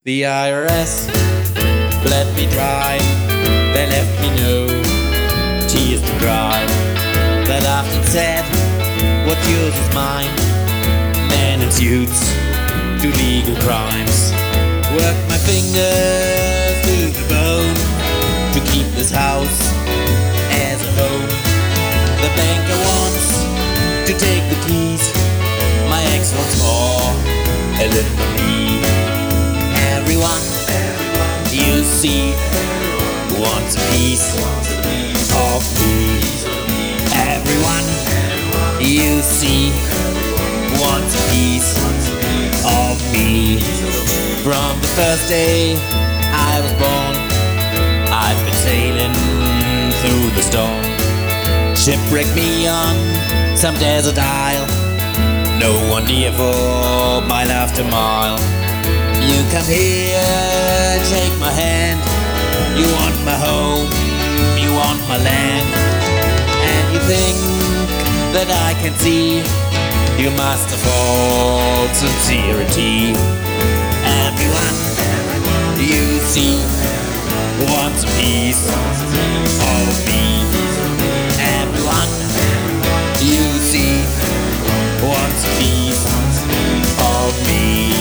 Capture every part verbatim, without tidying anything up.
The I R S let me drive, they left me no tears to cry. That often said, what yours is mine. Men in suits do legal crimes. Work my fingers to the bone to keep this house as a home. The banker wants to take the keys. My ex wants more, a little of me. Everyone, you see, wants a piece of me. Everyone, you see, wants a piece of me. From the first day I was born, I've been sailing through the storm. Shipwrecked me on some desert isle, no one near for my laughter mile. You come here, take my hand. You want my home, you want my land. And you think that I can see you must have all sincerity. Everyone you see wants a piece of me. Everyone you see wants a piece of me.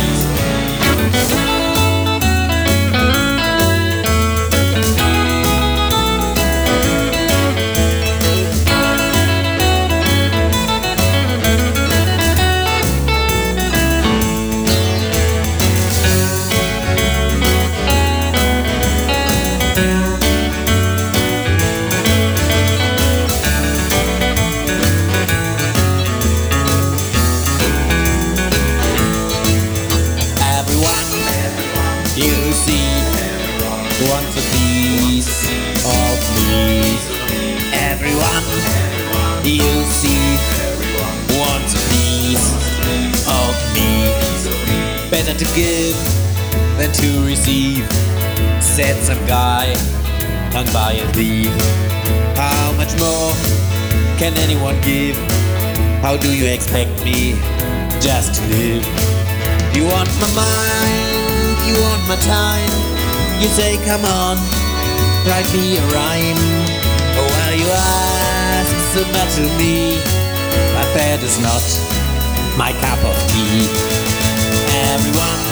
You see, wants a piece of me. Everyone, you see, wants a piece of me. Better to give than to receive, said some guy hung by a thief. How much more can anyone give? How do you expect me just to live? You want my mind, you want my time. You say come on, write me a rhyme. Oh well, you ask so much of me. My bed is not my cup of tea. Everyone